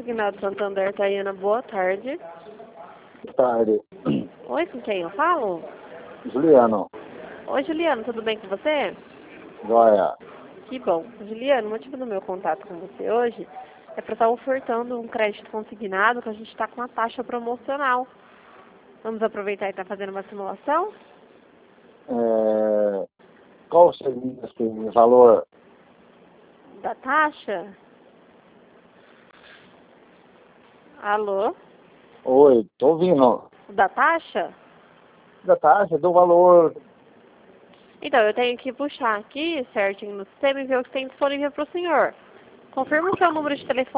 Consignado Santander, Tayana, boa tarde. Boa tarde. Oi, com quem eu falo? Juliano. Oi, Juliano, tudo bem com você? Joia. Que bom. Juliano, o motivo do meu contato com você hoje é para estar ofertando um crédito consignado que a gente está com uma taxa promocional. Vamos aproveitar e estar fazendo uma simulação? Qual seria assim, o valor? Da taxa? Alô? Oi, tô ouvindo. Da taxa? Da taxa, do valor. Então, eu tenho que puxar aqui certinho no sistema e ver o que tem disponível para o senhor. Confirma o seu número de telefone.